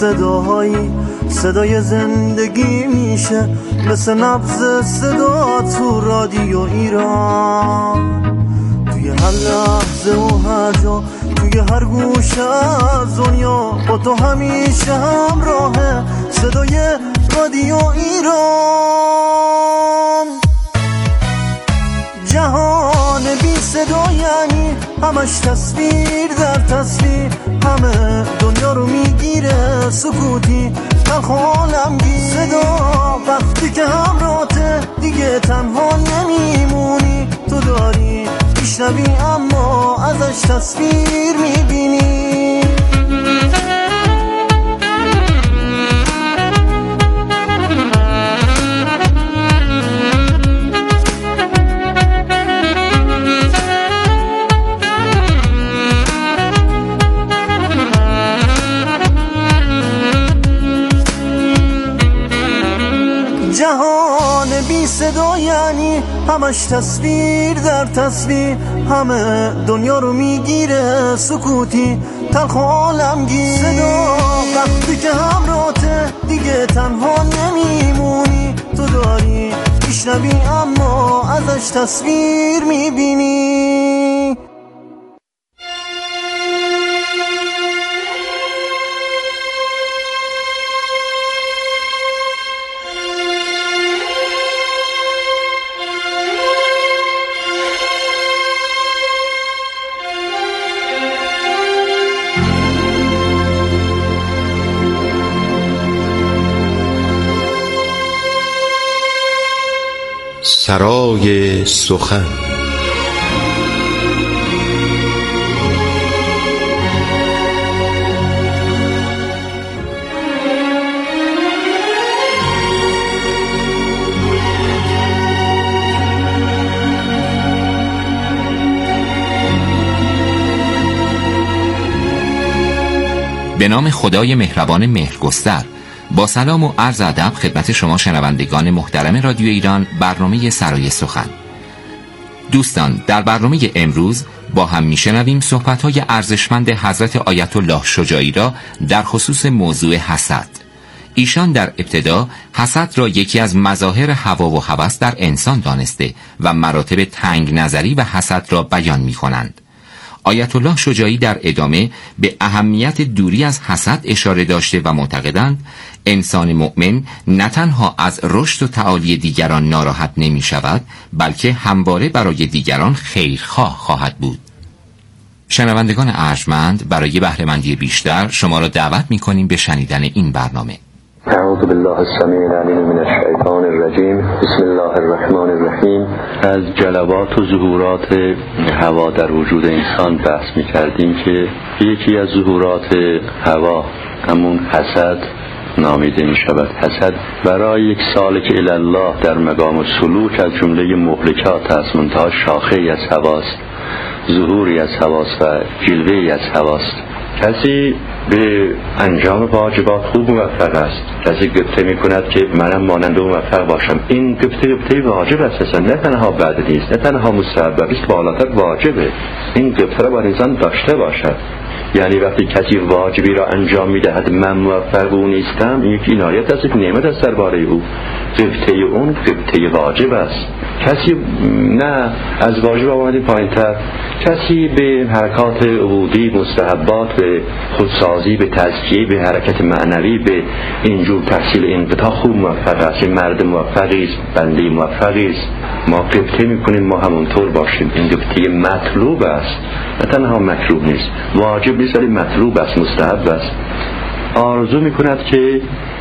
صداهایی صدای زندگی میشه، مثل نبض صدا تو رادیو ایران. توی هر لحظه و هر جا، توی هر گوشه از دنیا، با تو همیشه همراهه صدای رادیو ایران. جهان بی صدا یعنی همش تصویر در تصویر، همه دنیا رو میگیره سکوتی تلخ و عالمگیر. صدا وقتی که همراهته دیگه تنها نمیمونی، تو داری میشنوی اما ازش تصویر میبینی. جهان بی صدا یعنی همش تصویر در تصویر، همه دنیا رو میگیره سکوتی تلخ و عالمگیر. صدا وقتی که همراهته دیگه تنها نمیمونی، تو داری میشنوی اما ازش تصویر میبینی. سرای سخن. به نام خدای مهربان مهرگستر، با سلام و عرض ادب خدمت شما شنوندگان محترم رادیو ایران، برنامه سرای سخن. دوستان، در برنامه امروز با هم میشنویم صحبت‌های ارزشمند حضرت آیت الله شجاعی را در خصوص موضوع حسد. ایشان در ابتدا حسد را یکی از مظاهر هوا و هوس در انسان دانسته و مراتب تنگ نظری و حسد را بیان می‌کنند. آیت الله شجاعی در ادامه به اهمیت دوری از حسد اشاره داشته و معتقدند انسان مؤمن نه تنها از رشد و تعالی دیگران ناراحت نمی شود، بلکه همواره برای دیگران خیرخواه خواهد بود. شنوندگان ارجمند، برای بهره‌مندی بیشتر شما را دعوت می کنیم به شنیدن این برنامه. اعوذ بالله السمیع العلیم من الشیطان الرجیم. بسم الله الرحمن الرحیم. از جلوات و ظهورات هوا در وجود انسان بحث می‌کردیم که یکی از ظهورات هوا همون حسد نامیده می‌شود. حسد برای یک سالک الی الله در مقام سلوک از جمله مهلکات است، منتها شاخه‌ای از هواست، ظهوری از هواست و جلوه‌ای از هواست. کسی به انجام واجبات خوب موفق است، کسی گفته می کند که منم مانند او موفق باشم. این گفته واجب است، اصلا نه تنها بعد نیست، نه تنها مستحب است، بالاتر واجبه. این گفته را باید انسان داشته باشد. یعنی وقتی کسی واجبی را انجام میدهد من موفق او نیستم، این یک عنایت است، یک نعمت است درباره او. گفته اون گفته واجب است. کسی نه از واجب آمده پایین‌تر، کسی به حرکات عبودی، مستحبات، به خودسازی، به تزکیه، به حرکت معنوی، به اینجور تحصیل انقطاع خوب موفق است. مرد موفقی است، بنده موفقی است. ما گفته میکنیم ما همونطور باشیم. این گفته مطلوب است، نه تنها مکروه نیست، واجب نیست، ولی مطلوب است، مستحب است. آرزو میکند که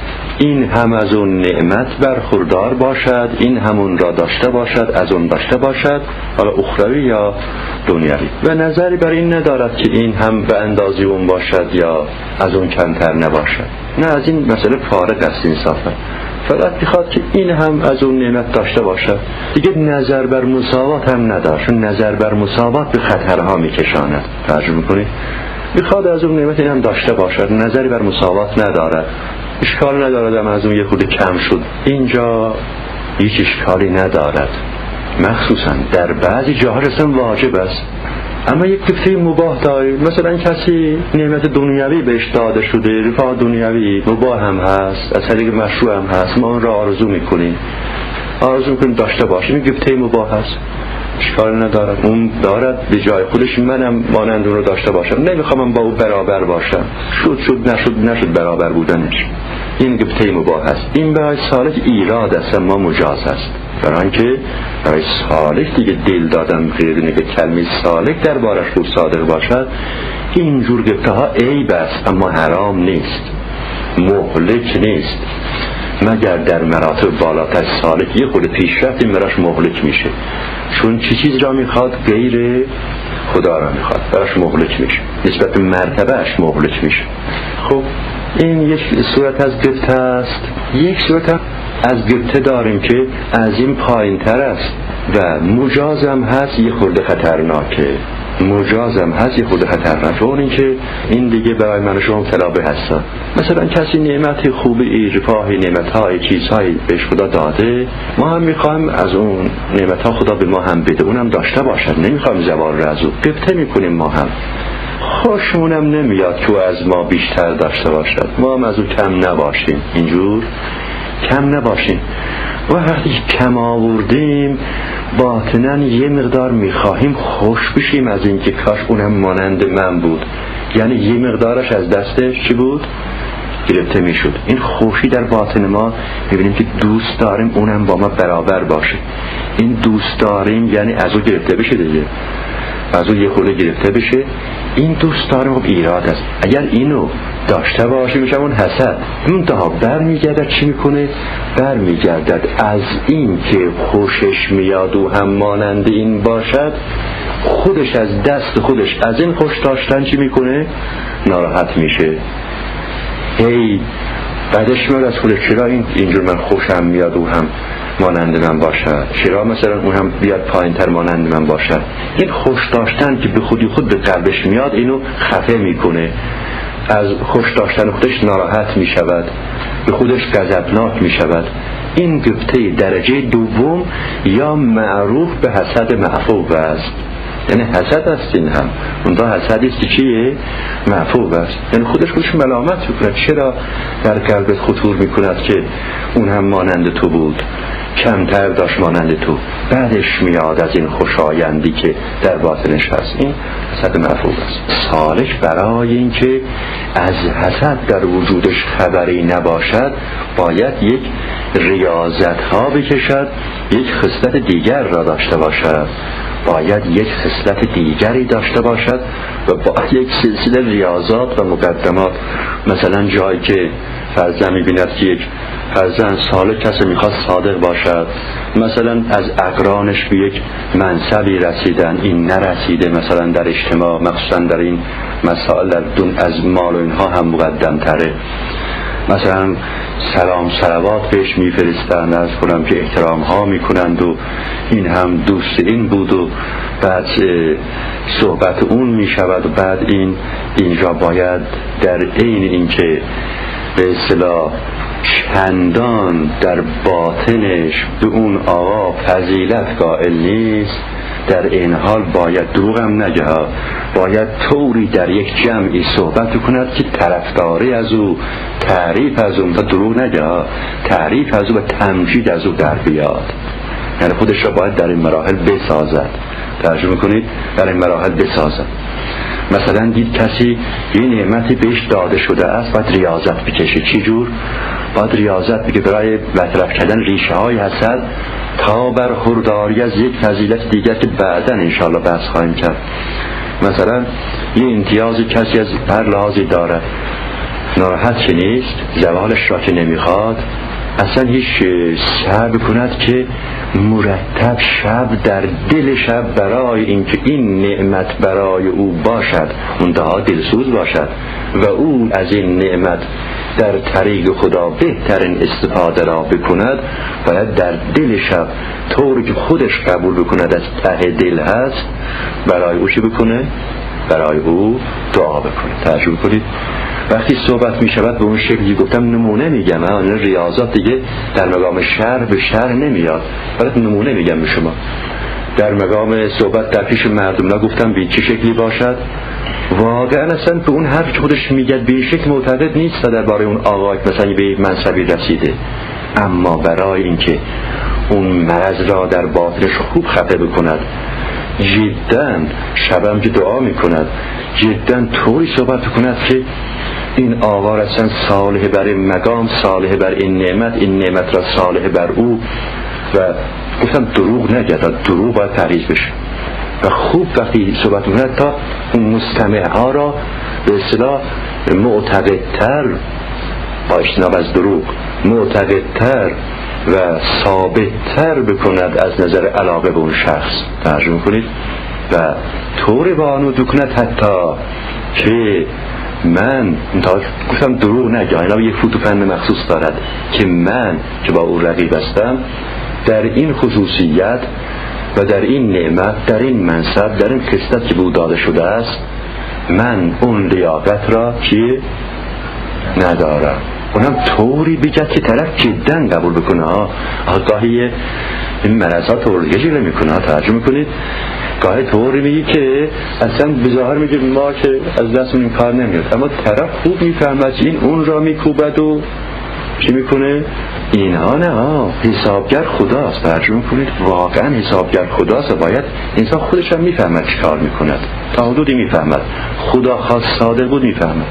این هم از اون نعمت برخوردار باشد، این همون را داشته باشد، از اون داشته باشد، حالا اخروی یا دنیوی، و نظری بر این ندارد که این هم به اندازه اون باشد یا از اون کمتر نباشد. نه، از این مسئله فارغ است انصافا. فقط میخواد که این هم از اون نعمت داشته باشد. دیگه نظر بر مساوات هم نداشت، چون نظر بر مساوات به خطرها میکشاند. ترجمه میکنید؟ میخواد از اون نعمت این هم داشته باشد، نظری بر مساوات ندارد. اشکال ندارد از اون یه خورده کم شد، اینجا هیچ اشکالی ندارد. مخصوصا در بعضی جاها اصلا واجب است. اما یک گفته مباح داریم. مثلا کسی نعمت دنیوی بهش داده شده، رفاه دنیوی مباح هم هست، از طریق مشروع هم هست، ما اون را آرزو میکنیم داشته باشیم، این گفته مباح هست، اشکال ندارد. اون دارد به جای خودش، منم مانند اون رو داشته باشم، نمیخوام با او برابر باشم، نشد برابر بودنش، این گفته مباح هست. این برای سالک ایراد است، ما مجاز است. برای اینکه برای سالک دیگه دل دادن غیر اینه که کلمه سالک در بارش خوب صادق باشد، اینجور گفته ها عیب است، اما حرام نیست، مهلک نیست، مگر در مراتب بالاتر سالک یه خود پیشرفت این براش مهلک میشه، چون چیز را میخواد غیر خدا را میخواد، براش مهلک میشه، نسبت مرتبهش مهلک میشه. خب این یک صورت از گفته است. یک صورت از گفته داریم که از این پایین تر است و مجازم هست، یه خورده خطرناکه، اون این که این دیگه برای من و شما متلابه هستن. مثلا کسی نعمت خوبی، رفاهی، نعمتهای، چیزهایی بهش خدا داده، ما هم میخوایم از اون نعمتها خدا به ما هم بده، اونم داشته باشد، نمیخوایم زوال را از او گفته میکنیم. ما هم خوشمونم نمیاد که از ما بیشتر داشته باشد، ما هم از او کم نباشیم، اینجور کم نباشیم. و وقتی کم آوردیم باطناً یه مقدار میخواهیم خوش بشیم از این که کاش اونم مانند من بود، یعنی یه مقدارش از دستش چی بود؟ گرفته میشد. این خوشی در باطن ما میبینیم که دوست داریم اونم با ما برابر باشه. این دوست داریم یعنی از او گرفته بشه دیگه، از او یه خورده گرفته بشه، این دوست داریم. خب ایراد است. اگر اینو داشته باشه میشه اون حسد. منتها برمیگردد چی میکنه؟ برمیگردد از این که خوشش میاد و هم مانند این باشد، خودش از دست خودش از این خوش داشتن چی میکنه؟ ناراحت میشه. هی بعدش میاد از خودش، چرا اینجور من خوشم میاد و هم مانند من باشد، چرا مثلا اون هم بیاد پایین تر مانند من باشد. این خوش داشتن که به خودی خود به قلبش میاد اینو خفه میکنه، از خوش داشتن خودش ناراحت میشود، به خودش غضبناک میشود. این گفته درجه دوم یا معروف به حسد معفوب است، یعنی حسد است. این هم اونجا حسدی است که چیه؟ معفوب است، یعنی خودش ملامت میکند، چرا در قلبت خطور میکند که اون هم مانند تو بود، کمتر داشت مانند تو، بعدش میاد از این خوشایندی که در باطنش هست. این حسد معفوب است. سالک برای اینکه از حسد در وجودش خبری نباشد باید یک ریاضت ها بکشد، یک خصلت دیگر را داشته باشد، باید یک خصلت دیگری داشته باشد و باید یک سلسله ریاضات و مقدمات. مثلا جایی که فرزند می‌بیند که یک فرزند سالک کسی میخواد صادق باشد، مثلا از اقرانش به یک منصبی رسیدن، این نرسیده، مثلا در اجتماع مخصوصا در این مسائل از مال و اینها هم مقدم تره، مثلا سلام صلوات بهش میفرستند، از کنم که احترام ها میکنند و این هم دوست این بود و بعد صحبت اون میشود و بعد اینجا باید در عین اینکه به اصطلاح چندان در باطنش به اون آقا فضیلت قائل نیست، در این حال باید دروغم نگه، باید طوری در یک جمعی صحبت کند که طرفداری از او، تعریف از او، دروغ نگه، تعریف از او و تمجید از او در بیاد. یعنی خودش را باید در این مراحل بسازد. ترجمه کنید، در این مراحل بسازد. مثلا دید کسی یه نعمتی بهش داده شده است، باید ریاضت بکشه. چی جور؟ باید ریاضت بگه برای برطرف کردن ریشه های حسد تا برخورداری از یک فضیلت دیگر که بعداً انشاءالله بحث خواهیم کرد. مثلا یه امتیازی کسی از هر لحاظی دارد، ناراحت که نیست، زوالش را که نمیخواد، اصلا هیچ سعی کند که مرتب شب در دل شب برای اینکه این نعمت برای او باشد منتها دلسوز باشد و او از این نعمت در طریق خدا بهترین استفاده را بکند، باید در دل شب طوری که خودش قبول بکند از ته دل هست برای او چی بکنه؟ برای او دعا بکنه. ترجمه کنید. وقتی صحبت می شود به اون شکلی گفتم نمونه میگم، این ریاضات دیگه در مقام شرح به شرح نمیاد، ولی نمونه میگم به شما. در مقام صحبت در پیش مردم نگفتم به چه شکلی باشد. واقعا اصلا به اون حرف خودش میگه به شکل معتقد نیست درباره اون آقای مثلا به منصبی رسیده، اما برای اینکه اون مرض را در باطنش خوب خفه بکند، جدا شبم که دعا میکند، جدا طوری صحبت کند که این آقا اصلا صالح بر این مقام، صالح بر این نعمت، این نعمت را صالح بر او. و گفتم دروغ نگید، دروغ باید تعریض بشه و خوب وقتی صحبت میکند تا اون مستمع ها را به اصطلاح معتقدتر، با اجتناب از دروغ، معتقدتر و ثابتتر بکند از نظر علاقه به اون شخص. ترجمه کنید و طور بانود بکند حتی که من گفتم دروغ نگه، اینا یک فوتوفن مخصوص دارد که من که با او رقیب هستم در این خصوصیت و در این نعمت، در این منصب، در این خصلت که به او داده شده است، من اون لیاقت را که ندارم. اونم طوری بگه که طرف جدا قبول بکنه. گاهی این مرضات رو جلوه میکنه. ترجمه کنید گاهی طوری میگی که اصلا بظاهر میگه ما که از دستمون این کار نمیاد، اما طرف خوب میفهمد این اون را میکوبد و چی میکنه. اینها نه، حسابگر خداست. ترجمه کنید واقعا حسابگر خداست و باید انسان خودش هم میفهمد چی کار میکند، تا حدودی میفهمد. خدا خواست صادق بود میفهمد.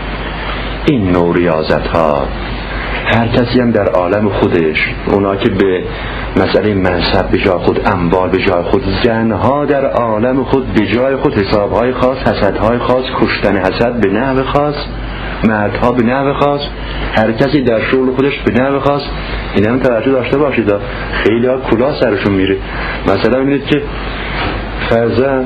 این نوع ریاضت ها هر کسی هم در عالم خودش، اونا که به مسئله منصب به جای خود، اموال به جای خود، زنها در عالم خود به جای خود حسابهای خاص، حسدهای خاص، کشتن حسد به نحو خاص، مردها به نحو خاص، هر کسی در شغل خودش به نحو خاص. این هم توجه داشته باشید، خیلی ها کلاه سرشون میره. مثلا میبینید که فرضاً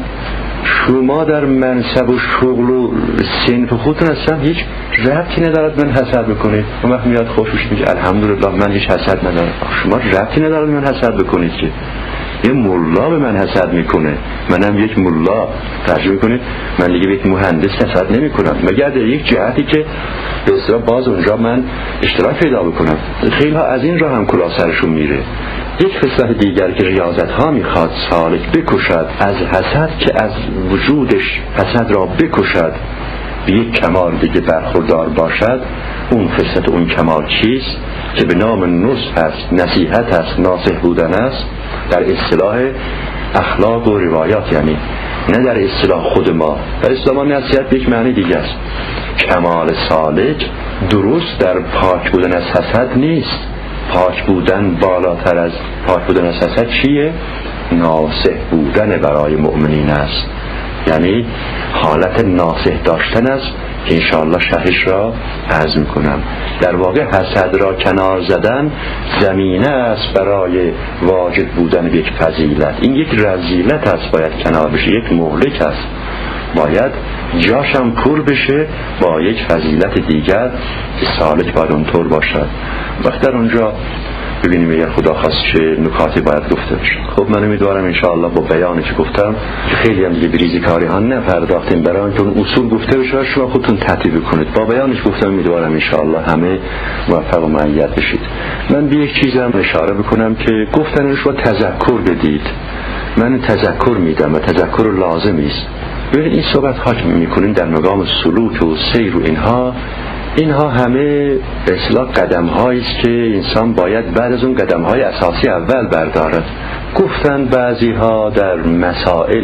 شما در منصب و شغل و صنف خودتون هستن هیچ ربطی ندارد من حسد بکنید. اون وقت میاد خوشش میگه الحمدلله من هیچ حسد ندارم. شما ربطی ندارد من حسد بکنید که یه ملا به من حسد میکنه، منم یک ملا. ترجمه کنید من دیگه به یک مهندس حسد نمیکنم، مگر در یک جهتی که به اصطلاح باز اونجا من اشتراک پیدا بکنم. خیلی ها از این راه هم کلاه سرشون میره. یک خصلت دیگر که ریاضت ها میخواد سالک بکشد از حسد، که از وجودش حسد را بکشد، به یک کمال دیگه برخوردار باشد. اون خصلت، اون کمال چیست؟ که به نام نصح است، نصیحت است، ناصح بودن است در اصطلاح اخلاق و روایات، یعنی نه در اصطلاح خود ما. در اصطلاح نصیحت به یک معنی دیگه است. کمال سالک درست در پاک بودن از حسد نیست. پاک بودن بالاتر از پاک بودن از حسد چیه؟ ناصح بودن برای مؤمنین است، یعنی حالت ناصح داشتن است که انشاءالله شرحش را عرض میکنم. در واقع حسد را کنار زدن زمینه است برای واجد بودن به یک فضیلت. این یک رذیلت است، باید کنار بشه، یک مهلک است، باید جاشم پر بشه با یک فضیلت دیگر که سالک باید اونطور باشد. وقت در اونجا ببینیم اگر خدا خواست چه نکاتی باید گفته بشه. خب من امیدوارم انشاءالله با بیانی که گفتم که خیلی هم دیگه بریزی کاری ها نپرداختیم، برای اینکه اون اصول گفته بشه و شما خودتون تطبیق کنید. با بیانش گفتم امیدوارم انشاءالله همه موفق و مؤید بشید. من به یک چیزم اشاره بکنم که گفتنش رو تذکر بدید. من تذکر میدم و تذکر لازمی است. ببینید این صحبت ها که میکنیم در مقام سلوک و سیر و اینها همه به اصطلاح قدم هایی است که انسان باید بعد از اون قدم های اساسی اول بردارد. گفتن بعضی ها در مسائل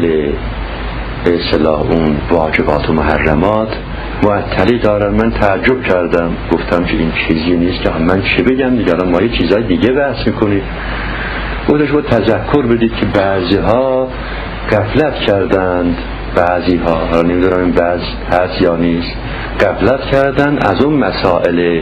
به اصطلاح اون واجبات و محرمات معطلی دارن. من تعجب کردم، گفتم که این چیزی نیست که من چه بگم دیگه، ما یه چیزای دیگه بحث میکنیم. خودش رو تذکر بدید که بعضی ها غفلت کردند، بعضی ها نمیدونم این بعض هست یا نیست، غفلت کردن از اون مسائل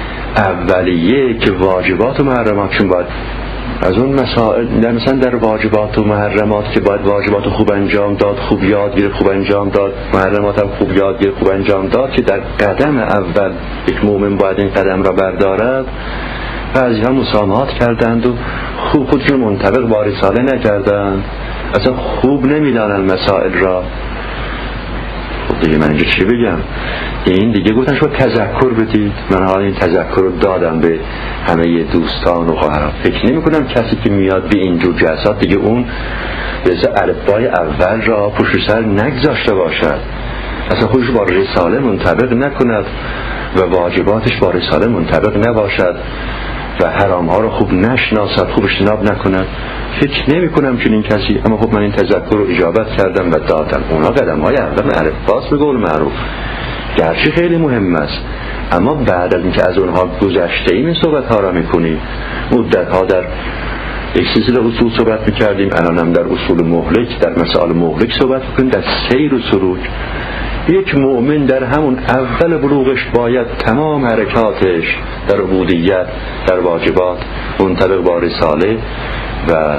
اولیه که واجبات و محرماتشون باید از اون مسائل، مثلا در واجبات و محرمات که باید واجبات خوب انجام داد، خوب یاد گیره، خوب انجام داد، محرمات هم خوب یاد گیره، خوب انجام داد، که در قدم اول یک مؤمن باید این قدم را بردارد. بعضی ها مسامحات کردند و خوب خودشون منطبق با رساله نکردند، اصلا خوب نمیدانند مسائل را. دیگه من اینجا چی بگم؟ این دیگه گفتن شما تذکر بدید. من حالا این تذکر رو دادم به همه دوستان و خواهران. فکر نمی کنم کسی که میاد به اینجور جلسات دیگه اون به الفبای اول را پشت سر نگذاشته باشد، اصلا خودش با رساله منطبق نکند و واجباتش با رساله منطبق نباشد و حرام ها رو خوب نشناسد، خوب اجتناب نکند. فکر نمی کنم چنین کسی. اما خب من این تذکر رو اجابت کردم و دادم. اونا قدم های اول الفباست به قول معروف، گرچه خیلی مهم است، اما بعد از اینکه از اونها گذشته این صحبت ها را میکنیم. مدت ها در یک سلسله اصول صحبت میکردیم، الان هم در اصول مهلک، در مسائل مهلک صحبت میکنیم، در سیر و سلوک. یک مؤمن در همون اول بلوغش باید تمام حرکاتش در عبودیت، در واجبات منطبق با رساله و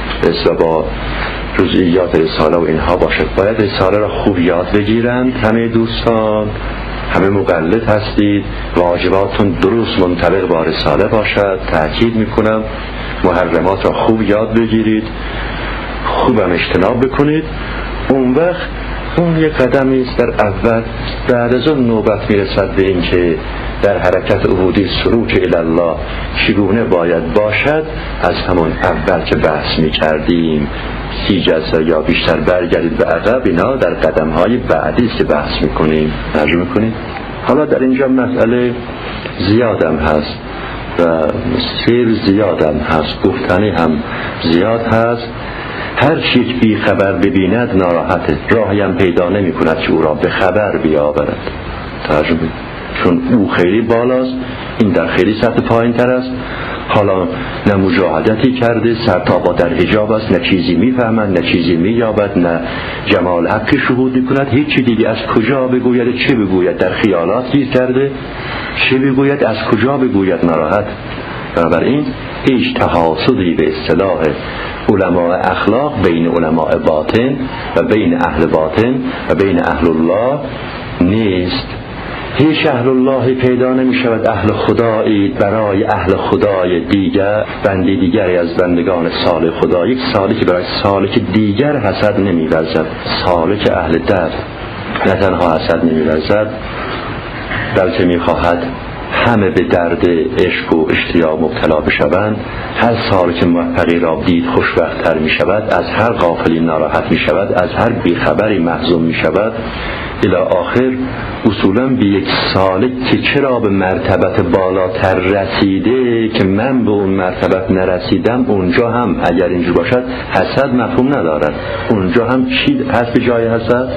با جزئیات رساله و اینها باشد. باید رساله را خوب یاد بگیرند همه دوستان. همه مقلد هستید، واجباتون درست منطبق با رساله باشد. تأکید میکنم محرمات را خوب یاد بگیرید، خوبم اجتناب بکنید. اون وقت اون یک قدمی است در اول. بعد از اون نوبت میرسد به این که در حرکت عبودی سلوک الله چگونه باید باشد. از همون اول که بحث میکردیم 30 جلسه یا بیشتر برگردید به عقب، اینا در قدم‌های بعدی است که بحث میکنیم، ترجمه میکنیم. حالا در اینجا مسئله زیادم هست و سیر زیادم هست، گفتنی هم زیاد هست. هر چی بی خبر ببیند ناراحته، راهی هم پیدا نمی کند که او را به خبر بیاورد. ترجمه، چون او خیلی بالاست، این در خیلی سطح پایین تر است. حالا نه مجاهدتی کرده، سرتابا در حجاب است، نه چیزی میفهمد، نه چیزی مییابد، نه جمال حق شهود میکند. هیچی دیگه از کجا بگوید، چه بگوید؟ در خیالات گیر کرده، چه بگوید، از کجا بگوید؟ ناراحت. بنابراین هیچ تحاسدی به اصطلاح علماء اخلاق بین علماء باطن و بین اهل باطن و بین اهل الله نیست. هیچ اهل الله پیدا نمی شود اهل خدایی برای اهل خدای دیگر، بندی دیگری از بندگان صالح خدا. یک سالک برای سالک دیگر حسد نمی ورزد. سالک اهل در نه تنها حسد نمی ورزد، بلکه می خواهد همه به درد عشق و اشتیاق مبتلا بشوند. هر سال که موفقی را دید خوشبخت‌تر می شود، از هر غافلی ناراحت می شود، از هر بیخبری محزون می شود. الی آخر اصولا به یک سالک که چرا به مرتبت بالاتر رسیده که من به اون مرتبت نرسیدم، اونجا هم اگر اینجور باشد حسد مفهوم ندارد. اونجا هم چی هست به جای حسد؟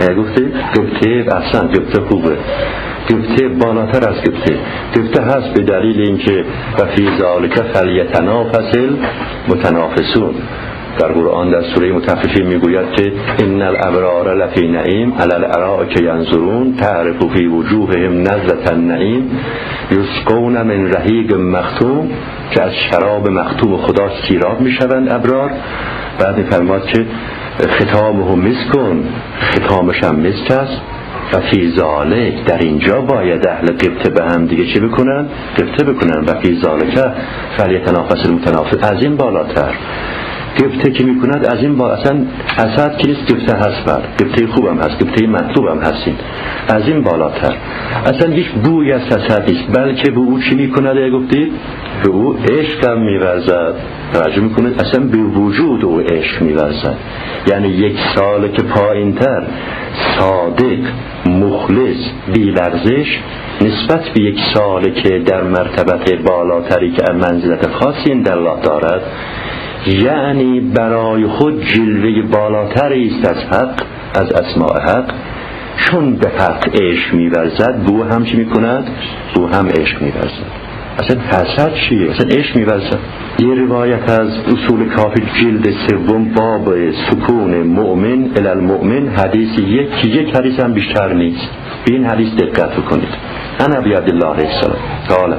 گفته احسن، گفته خوبه، گفته بالاتر از گفته هست به دلیل اینکه و فی ذالک فلیتنافس المتنافسون. در قرآن در سوره مطففین میگوید که ان الابرار لفی نعیم علی الارائک ینظرون تعرف فی وجوههم نضرة النعیم یسقون من رحیق مختوم، که از شراب مختوم خدا سیراب میشوند ابرار. بعد میفرماد که ختامه مسکون، ختامش هم مسک است. و فی ذالک، در اینجا باید اهل قبطه به هم دیگه چه بکنن؟ قبطه بکنن. و فی ذالک فلیتنافس المتنافس، از این بالاتر قبطه که میکند از این با اصلا حسد که نیست، قبطه هست، بر قبطه خوبم هست، قبطه مطلوبم هستین، از این بالاتر اصلا هیچ بوی از حسد نیست، بلکه به او چی میکند؟ گفتید به او عشق هم میورزد. توجه میکنید؟ اصلا به وجود او عشق میورزد. یعنی یک سال که پایین تر، صادق، مخلص، بی لرزش، نسبت به یک سال که در مرتبت بالاتری که منزلت خاصی در الله دارد، یعنی برای خود جلوه بالاتری است از حق، از اسماء حق. چون به حق عشق می‌ورزد، بو هم چی می‌کند؟ بو هم عشق می‌ورزد. اصلا حسد چیه؟ اصلا عشق می‌ورزد. یه روایت از اصول کافی جلد 3 باب سکون مؤمن الی المؤمن، حدیث یک حدیث هم بیشتر نیست. به این حدیث دقت کنید. انا ابی عبدالله علیه السلام قال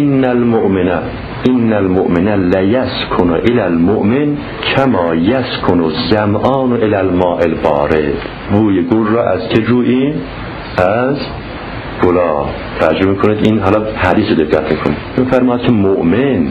ان المؤمن لیسکن الی المؤمن کما یسکن الظمآن الی الماء البارد. بوی گل را از که جوییم؟ از گلاب. ترجمه کنید این حالا حدیث دقت کنید. می‌فرماید که مؤمن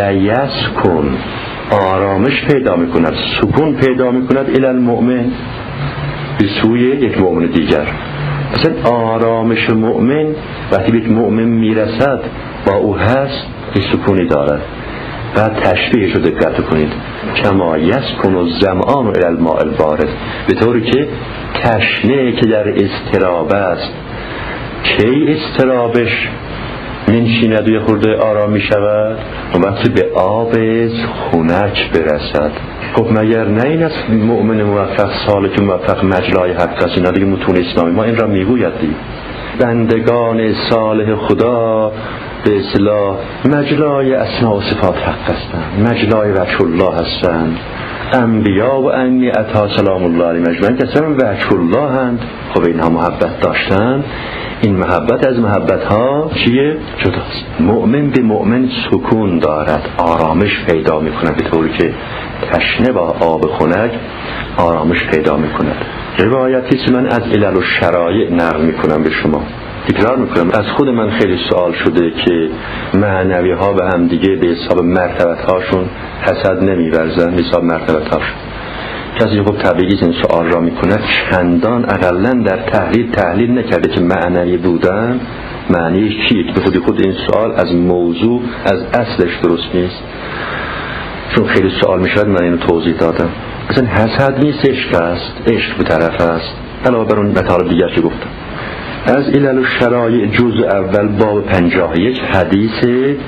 لیسکن، آرامش پیدا می‌کند، سکون پیدا می‌کند، الی المؤمن، به سوی یک مؤمن دیگر. اصلا آرامش مؤمن وقتی به یک مؤمن میرسد با او هست یک سکونی دارد. بعد تشبیهش رو دقت کنید، کما یسکن الظمآن الی الماء البارد، به طوری که تشنه که در اضطراب است کی اضطرابش منشیند و یه خورده آرام می شود و وقتی به آب خنک برسد. خب مگر نه این است مؤمن موفق سالک موفق مجلای حق است؟ اینا دیگه متون اسلامی ما این را میگوید دیگه. بندگان صالح خدا به اصطلاح مجلای اسماء و صفات حق هستند، مجلای وجه الله هستند. انبیا و انی عطا سلام الله علیهم اجمعین کسان وجه الله هستند. خب اینها محبت داشتن، این محبت از محبت ها چیه؟ جداست. مؤمن به مؤمن سکون دارد، آرامش پیدا می کند، به طوری که تشنه با آب خنک آرامش پیدا می کند. روایتی که من از علل و شرایع نقل می کنم به شما، تکرار می کنم. از خود من خیلی سوال شده که معنوی ها به هم دیگه به حساب مرتبت هاشون حسد نمی ورزن، به حساب مرتبت هاشون. کسی خب طبیعی این سوال را می کند چندان اقلن در تحلیل نکرده که معنوی بودن معنیش چیه، که به خود این سوال از موضوع از اصلش درست نیست. چون خیلی سوال می شود من اینو توضیح دادم. اصلا حسد نیست، عشق است، عشق به طرف است. علاوه بر اون مطالب دیگر که گفتم. از علل و شرایع جزء اول باب 51 حدیث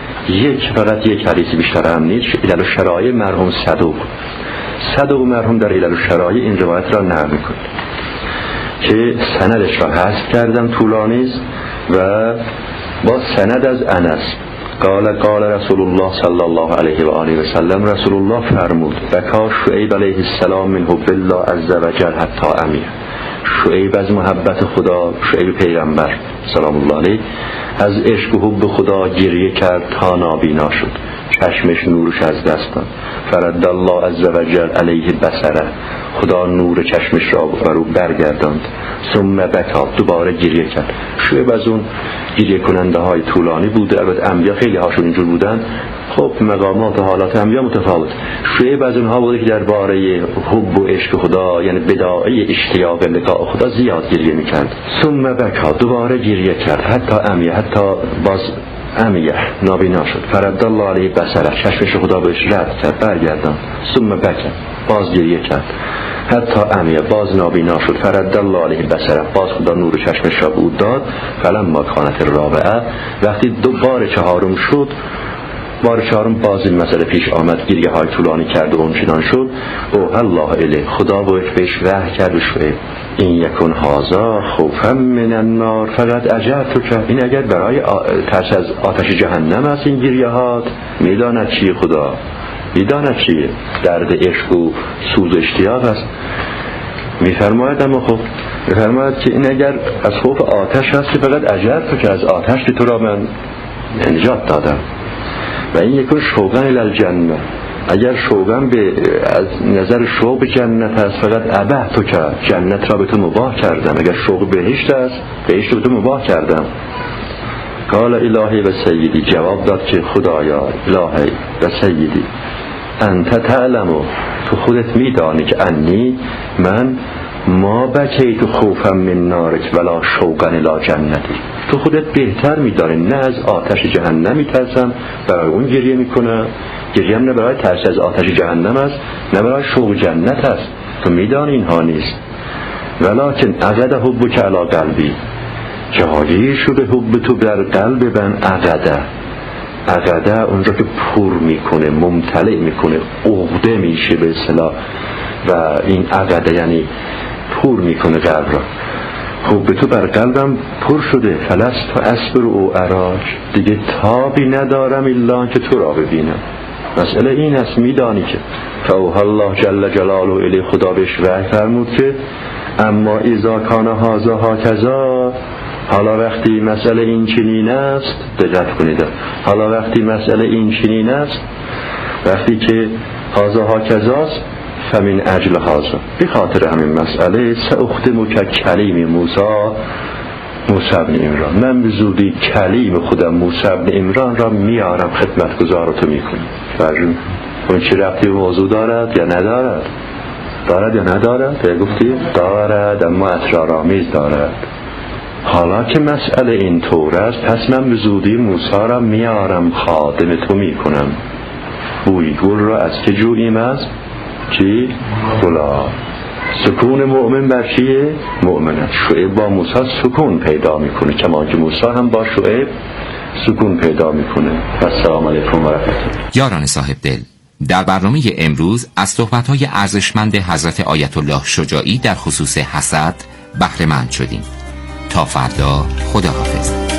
فقط یک حدیث بیشتر هم نیست. علل و شرایع مرحوم صدوق مرحوم در علل و شرایع این روایت را نقل می‌کنه که سندش را حذف کردم، طولانی است و با سند از انس قال رسول الله صلی الله علیه و آله و سلم، رسول الله فرمود بکا شعیب علیه السلام من حب الله عز وجل حتی عمی. شعیب از محبت خدا، شعیب پیغمبر سلام الله علیه از عشق و حب خدا گریه کرد تا نابینا شد، چشمش نورش از دست داد. فرد الله عز وجل علیه بصره، خدا نور چشمش را برو برگرداند. ثم بکا، دوباره گریه کرد. شعیب از اون گریه کننده های طولانی بوده. البته انبیا خیلی هاشون اینجور بودن، خب مقامات و حالات انبیا متفاوت. شعیب از اونها بوده که درباره حب و عشق خدا، یعنی بداعی اشتیاق لقاء خدا زیاد گریه میکرد. ثم بکا، دوباره گریه کرد، حتی باز امیه نابینا شد. فرد الله علیه بصره، چشمش خدا بهش رد کرد، برگردان. ثم بکا، باز گریه کرد، حتی امیه باز نابینا شد. فرد الله علیه بصره، باز خدا نور چشمش را بود داد. فلما کانت الرابعه، وقتی دوباره چهارم شد، بار چهارم باز این مسئله پیش آمد، گریه های طولانی کرد و اونچنان شد. او الله اله، خدا بهش وحی کرد و شعیب این یکن هازا خوفا من النار فقط اجرتو که، این اگر برای ترس از آتش جهنم است این گریه هات، میداند چیه خدا، میداند چیه درد عشق و سوز اشتیاق است. میفرماید اما خب میفرماید که این اگر از خوف آتش است که فقط اجرتو که، از آتش تو را من نجات دادم. و این یکون شوقن الالجنه، اگر شوقن به از نظر شوق جنت است فقط ابه تو که، جنت را به تو مباح کردم. اگر شوق بهشت است بهشت به تو مباح کردم. قال الهی و سیدی، جواب داد که خدایا الهی و سیدی انت تعلمو، تو خودت میدانی که انی من ما بکیت خوفم من نارک ولا شوقن الی جنتی، تو خودت بهتر میدانی نه از آتش جهنم میترسم برای اون گریه میکنم، گریه هم نه برای ترس از آتش جهنم است نه برای شوق جنت است، تو میدانی اینها نیست. ولکن عقد حبک علی قلبی، جاری شده حب تو در قلب من. عقده اونجا که پر میکنه، ممتلئ میکنه، عقده میشه به اصطلاح، و این عقده یعنی پر میکنه قلب را. حب تو بر قلبم پر شده، فلست و اصبر او اراک، دیگه تابی ندارم الا که تو را ببینم. مسئله این است، میدانی که فاوحی الله جل جلاله الی، خدا بهش وحی فرمود که اما اذا کان هذا هکذا، حالا وقتی مسئله این چنین است، دقت کنید، حالا وقتی مسئله این چنین است، وقتی که هذا هکذاست، فمن اجل هذا، به خاطر همین مسئله ساختم که کلیم موسی بن عمران، من به زودی کلیم خودم موسی بن عمران را میارم خدمتگزار تو میکنم. اون چه ربطی به موضوع دارد یا ندارد؟ دارد یا ندارد؟ گفتی دارد، اما اسرارآمیز دارد. حالا که مسئله این طور است، پس من به زودی موسی را میارم، خادم تو میکنم. بوی گل را از که جوییم؟ از چی؟ گلاب. سکون مؤمن بر چیه؟ مؤمنه. شعیب با موسی سکون پیدا میکنه، کما که موسی هم با شعیب سکون پیدا میکنه. السلام علیکم و رحمت الله. یاران صاحب دل، در برنامه امروز از صحبت‌های ارزشمند حضرت آیت الله شجاعی در خصوص حسد بهره مند شدیم. تا فردا، خداحافظ.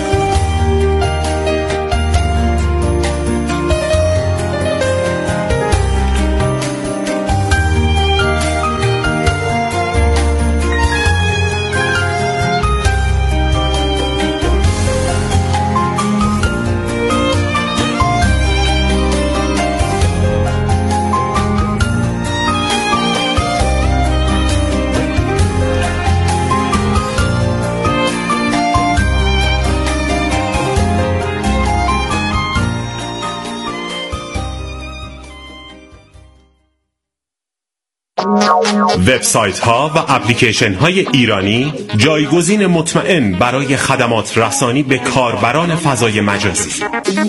وبسایت ها و اپلیکیشن های ایرانی جایگزین مطمئن برای خدمات رسانی به کاربران فضای مجازی.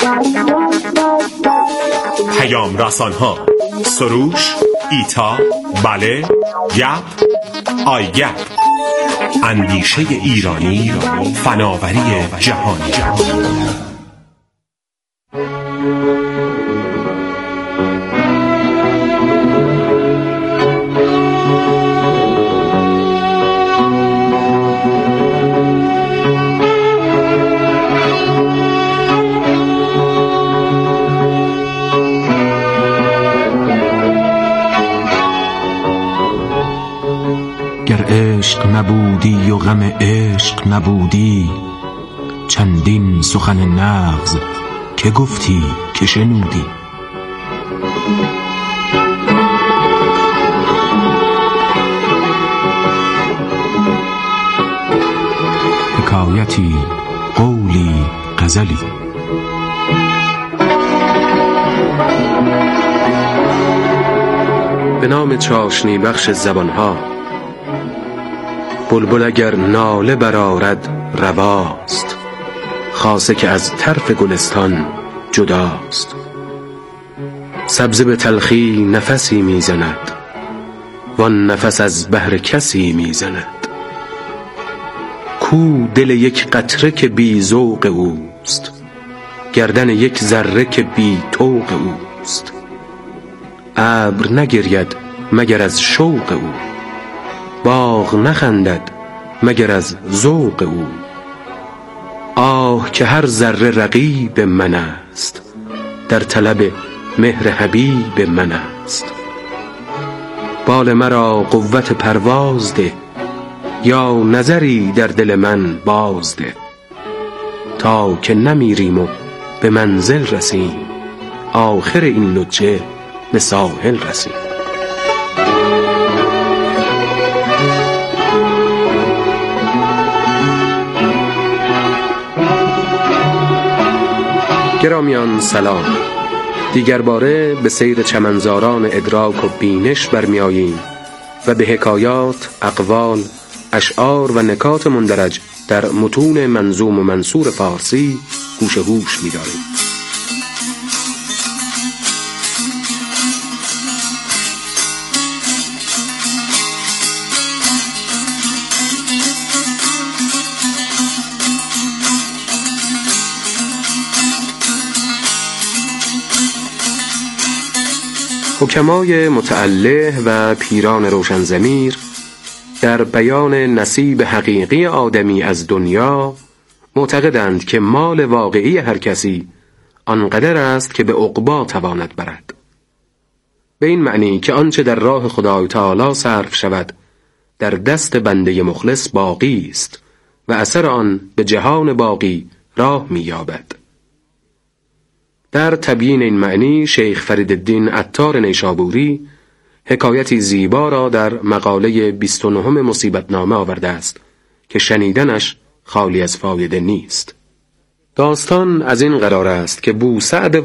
پیام رسان ها: سروش، ایتا، بله، گپ، آیگپ. اندیشه ایرانی، فناوری جهانی. گر عشق نبودی و غم عشق نبودی، چندین سخن نغز که گفتی که شنودی. حکایتی، قولی، غزلی. به نام چاشنی بخش زبانها. بلبل اگر ناله برآرد رواست، خاصه که از طرف گلستان جداست. سبزه به تلخی نفسی میزند، وان نفس از بهر کسی میزند. کو دل یک قطره که بی ذوق اوست، گردن یک ذره که بی طوق اوست. ابر نگرید مگر از شوق او، باغ نخندد مگر از ذوق او. آه که هر ذره رقیب من است، در طلب مهر حبیب من است. بال مرا قوت پرواز ده، یا نظری در دل من باز ده. تا که نمیریم و به منزل رسیم، آخر این لجه به ساحل رسیم. گرامیان سلام. دیگر باره به سیر چمنزاران ادراک و بینش برمی آییم و به حکایات، اقوال، اشعار و نکات مندرج در متون منظوم و منثور فارسی گوش و هوش می داریم. حکمای متعله و پیران روشن ضمیر در بیان نصیب حقیقی آدمی از دنیا معتقدند که مال واقعی هر کسی آنقدر است که به عقبا تواند برد. به این معنی که آنچه در راه خدای تعالی صرف شود در دست بنده مخلص باقی است و اثر آن به جهان باقی راه می‌یابد. در تبیین این معنی شیخ فریدالدین عطار نیشابوری حکایتی زیبا را در مقاله 29 مصیبتنامه آورده است که شنیدنش خالی از فایده نیست. داستان از این قرار است که بوسعد